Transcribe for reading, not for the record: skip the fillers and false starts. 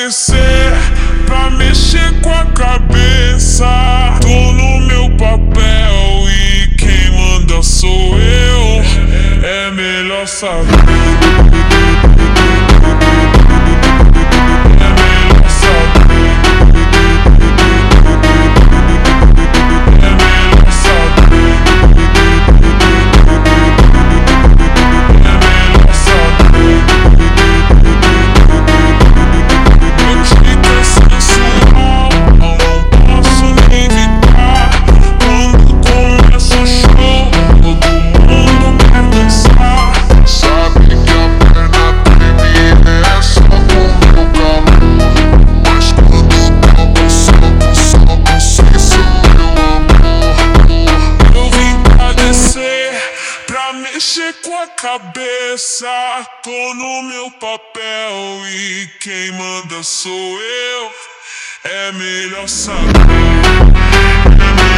descer, pra mexer com a cabeça. Tô no meu papel e quem manda sou eu. É melhor saber. Mexer com a cabeça, tô no meu papel e quem manda sou eu. É melhor saber.